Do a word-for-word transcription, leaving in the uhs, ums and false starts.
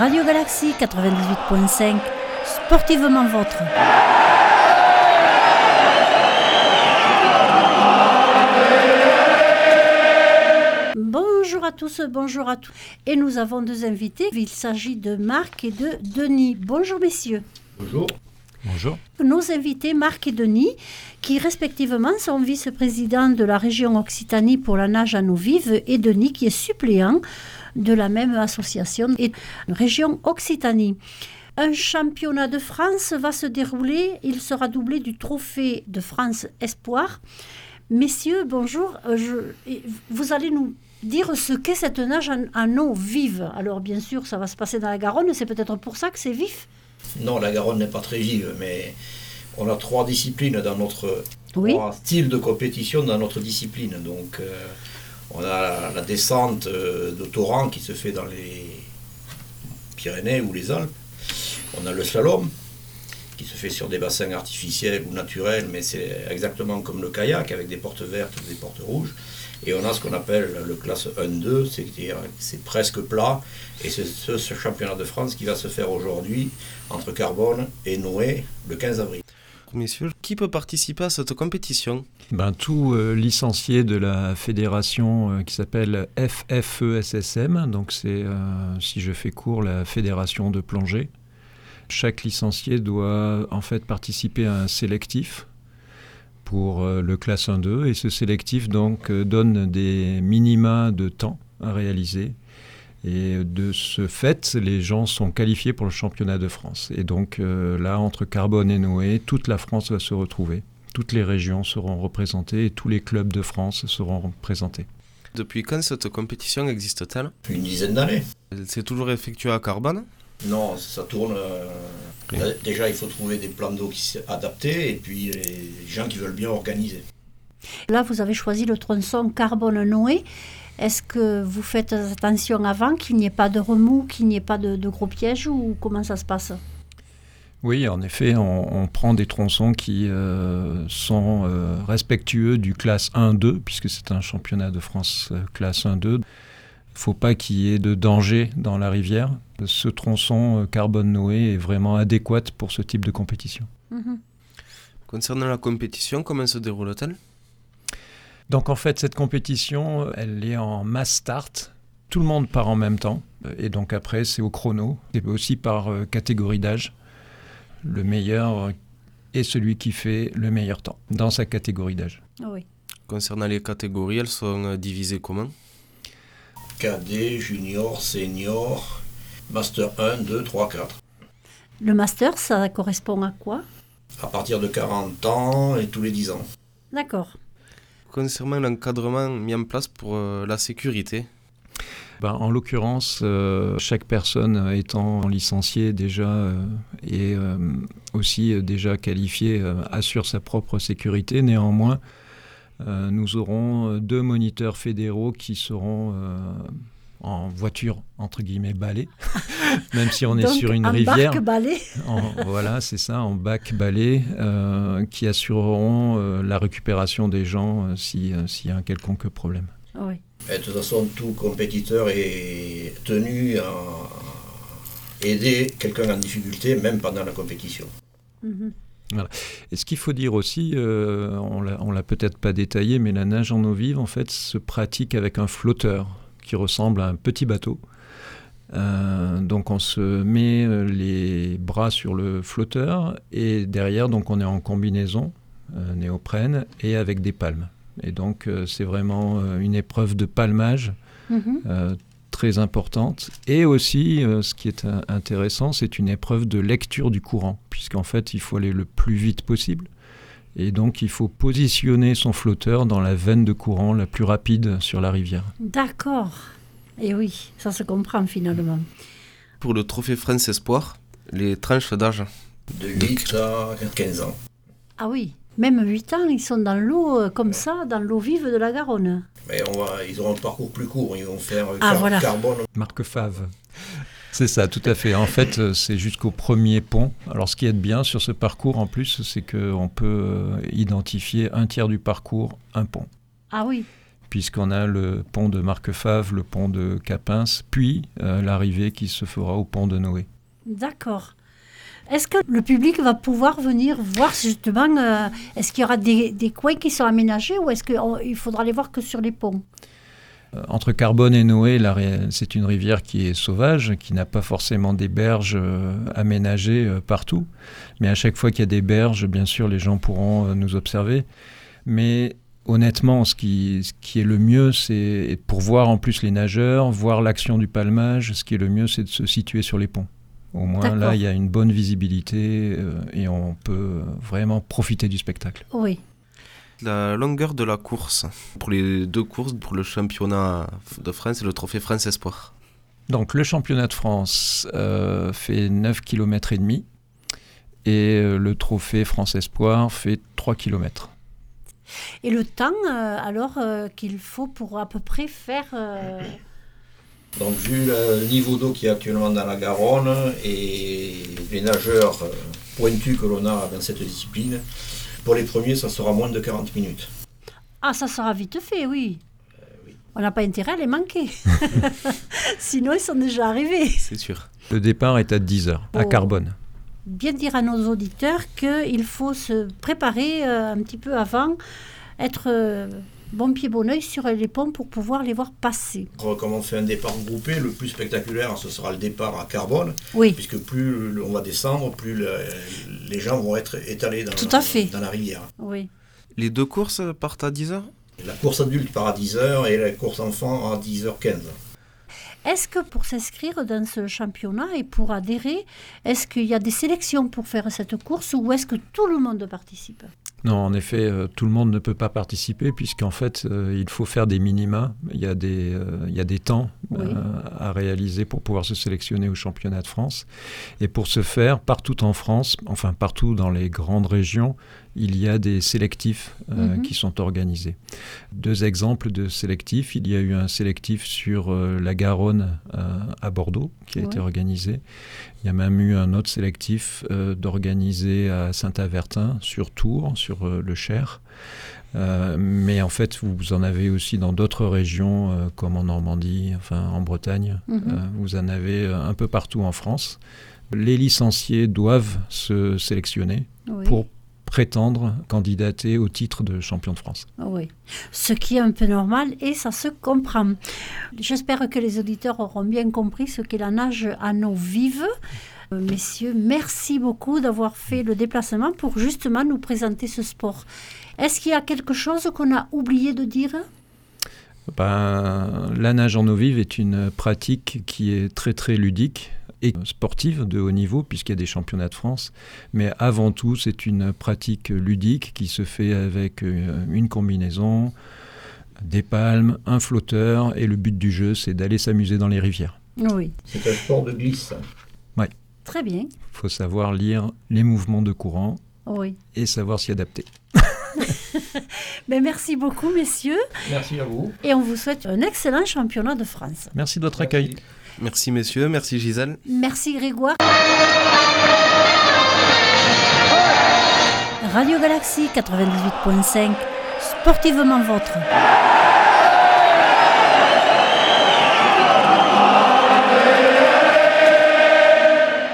Radio Galaxie quatre-vingt-dix-huit point cinq, sportivement vôtre. Bonjour à tous, bonjour à tous. Et nous avons deux invités. Il s'agit de Marc et de Denis. Bonjour messieurs. Bonjour. Bonjour. Nos invités, Marc et Denis, qui respectivement sont vice-présidents de la région Occitanie pour la nage à eau vive, et Denis qui est suppléant de la même association et région Occitanie. Un championnat de France va se dérouler, il sera doublé du trophée de France Espoir. Messieurs, bonjour, je, vous allez nous dire ce qu'est cette nage en, en eau vive. Alors bien sûr, ça va se passer dans la Garonne, c'est peut-être pour ça que c'est vif. Non, la Garonne n'est pas très vive, mais on a trois disciplines dans notre... Oui. Trois styles de compétition dans notre discipline. Donc, euh, on a la, la descente euh, de torrent qui se fait dans les Pyrénées ou les Alpes. On a le slalom qui se fait sur des bassins artificiels ou naturels, mais c'est exactement comme le kayak avec des portes vertes ou des portes rouges. Et on a ce qu'on appelle le classe un deux, c'est-à-dire c'est presque plat. Et c'est ce, ce championnat de France qui va se faire aujourd'hui entre Carbone et Noé le quinze avril. Messieurs, qui peut participer à cette compétition ? Ben, tout euh, licencié de la fédération euh, qui s'appelle F F E S S M, donc c'est, euh, si je fais court, la fédération de plongée. Chaque licencié doit en fait participer à un sélectif pour euh, le classe un deux, et ce sélectif donc euh, donne des minima de temps à réaliser. Et de ce fait, les gens sont qualifiés pour le championnat de France. Et donc euh, là, entre Carbone et Noé, toute la France va se retrouver. Toutes les régions seront représentées et tous les clubs de France seront représentés. Depuis quand cette compétition existe-t-elle ? Une dizaine d'années. C'est toujours effectué à Carbone ? Non, ça tourne... Euh, oui. Déjà, il faut trouver des plans d'eau qui sont adaptés et puis les gens qui veulent bien organiser. Là, vous avez choisi le tronçon Carbone-Noé. Est-ce que vous faites attention avant qu'il n'y ait pas de remous, qu'il n'y ait pas de, de gros pièges, ou comment ça se passe ? Oui, en effet, on, on prend des tronçons qui euh, sont euh, respectueux du classe un deux, puisque c'est un championnat de France euh, classe un deux. Il ne faut pas qu'il y ait de danger dans la rivière. Ce tronçon euh, Carbone-Noé est vraiment adéquat pour ce type de compétition. Mmh. Concernant la compétition, comment se déroule-t-elle ? Donc en fait, cette compétition, elle est en mass start. Tout le monde part en même temps. Et donc après, c'est au chrono. C'est aussi par euh, catégorie d'âge. Le meilleur est celui qui fait le meilleur temps dans sa catégorie d'âge. Oui. Concernant les catégories, elles sont divisées comment ? Cadet, junior, senior, master un, deux, trois, quatre. Le master, ça correspond à quoi ? À partir de quarante ans et tous les dix ans. D'accord. Concernant l'encadrement mis en place pour euh, la sécurité ? Ben, en l'occurrence, euh, chaque personne étant licenciée déjà euh, et euh, aussi euh, déjà qualifiée euh, assure sa propre sécurité. Néanmoins, euh, nous aurons deux moniteurs fédéraux qui seront euh, en voiture, entre guillemets, balai, même si on est donc, sur une en rivière. barque balai. En, voilà, c'est ça, en bac balai, euh, qui assureront euh, la récupération des gens euh, si, euh, s'il y a un quelconque problème. Oui. Et de toute façon, tout compétiteur est tenu à aider quelqu'un en difficulté, même pendant la compétition. Mmh. Voilà. Et ce qu'il faut dire aussi, euh, on l'a, on l'a peut-être pas détaillé, mais la nage en eau vive, en fait, se pratique avec un flotteur qui ressemble à un petit bateau. Euh, donc on se met les bras sur le flotteur et derrière, donc on est en combinaison euh, néoprène et avec des palmes. Et donc, euh, c'est vraiment euh, une épreuve de palmage mmh. euh, très importante. Et aussi, euh, ce qui est euh, intéressant, c'est une épreuve de lecture du courant, puisqu'en fait, il faut aller le plus vite possible. Et donc, il faut positionner son flotteur dans la veine de courant la plus rapide sur la rivière. D'accord. Et oui, ça se comprend finalement. Pour le trophée France Espoir, les tranches d'âge ? De huit à quinze ans. Ah oui. Même huit ans, ils sont dans l'eau euh, comme ça, dans l'eau vive de la Garonne. Mais on va, ils auront un parcours plus court, ils vont faire ah, car- voilà. Carbone. Marque Fave. C'est ça, tout à fait. En fait, c'est jusqu'au premier pont. Alors, ce qui est bien sur ce parcours, en plus, c'est qu'on peut identifier un tiers du parcours, un pont. Ah oui. puisqu'on a le pont de Marquefave, le pont de Capins, puis euh, l'arrivée qui se fera au pont de Noé. D'accord. Est-ce que le public va pouvoir venir voir justement, euh, est-ce qu'il y aura des, des coins qui sont aménagés ou est-ce qu'il faudra les voir que sur les ponts ? Entre Carbone et Noé, la, c'est une rivière qui est sauvage, qui n'a pas forcément des berges euh, aménagées euh, partout. Mais à chaque fois qu'il y a des berges, bien sûr, les gens pourront euh, nous observer. Mais honnêtement, ce qui, ce qui est le mieux, c'est pour voir en plus les nageurs, voir l'action du palmage, ce qui est le mieux, c'est de se situer sur les ponts. Au moins, D'accord. Là, il y a une bonne visibilité euh, et on peut vraiment profiter du spectacle. Oui. La longueur de la course, pour les deux courses, pour le championnat de France et le trophée France Espoir. Donc, le championnat de France euh, fait neuf kilomètres et demi et euh, le trophée France Espoir fait trois kilomètres. Et le temps, euh, alors, euh, qu'il faut pour à peu près faire... Euh... Donc, vu le niveau d'eau qui est actuellement dans la Garonne et les nageurs pointus que l'on a dans cette discipline, pour les premiers, ça sera moins de quarante minutes. Ah, ça sera vite fait, oui. Euh, oui. On n'a pas intérêt à les manquer. Sinon, ils sont déjà arrivés. C'est sûr. Le départ est à dix heures, oh. à Carbone. Bien dire à nos auditeurs qu'il faut se préparer euh, un petit peu avant, être... Euh, bon pied, bon oeil sur les ponts pour pouvoir les voir passer. Comme on fait un départ groupé, le plus spectaculaire, ce sera le départ à Carbone. Oui. Puisque plus on va descendre, plus le, les gens vont être étalés dans, Tout à fait. dans la rivière. Oui. Les deux courses partent à dix heures ? La course adulte part à dix heures et la course enfant à dix heures quinze. Est-ce que pour s'inscrire dans ce championnat et pour adhérer, est-ce qu'il y a des sélections pour faire cette course ou est-ce que tout le monde participe ? Non, en effet, euh, tout le monde ne peut pas participer puisqu'en fait, euh, il faut faire des minima. Il y a des, euh, il y a des temps oui. euh, à réaliser pour pouvoir se sélectionner au championnat de France. Et pour ce faire, partout en France, enfin partout dans les grandes régions, il y a des sélectifs euh, mm-hmm. qui sont organisés. Deux exemples de sélectifs. Il y a eu un sélectif sur euh, la Garonne euh, à Bordeaux qui a ouais. été organisé. Il y a même eu un autre sélectif euh, d'organiser à Saint-Avertin, sur Tours, sur euh, le Cher. Euh, mais en fait, vous en avez aussi dans d'autres régions, euh, comme en Normandie, enfin en Bretagne. Mm-hmm. Euh, vous en avez un peu partout en France. Les licenciés doivent se sélectionner oui. pour prétendre candidater au titre de champion de France. Oui, ce qui est un peu normal et ça se comprend. J'espère que les auditeurs auront bien compris ce qu'est la nage à eau vive. Euh, messieurs, merci beaucoup d'avoir fait le déplacement pour justement nous présenter ce sport. Est-ce qu'il y a quelque chose qu'on a oublié de dire ? Ben, la nage en eau vive est une pratique qui est très très ludique et sportive de haut niveau, puisqu'il y a des championnats de France. Mais avant tout, c'est une pratique ludique qui se fait avec une combinaison, des palmes, un flotteur, et le but du jeu, c'est d'aller s'amuser dans les rivières. Oui. C'est un sport de glisse. Oui. Très bien. Il faut savoir lire les mouvements de courant oui. et savoir s'y adapter. Ben merci beaucoup, messieurs. Merci à vous. Et on vous souhaite un excellent championnat de France. Merci de votre merci. accueil. Merci messieurs, merci Gisèle. Merci Grégoire. Radio Galaxie quatre-vingt-dix-huit virgule cinq, sportivement vôtre.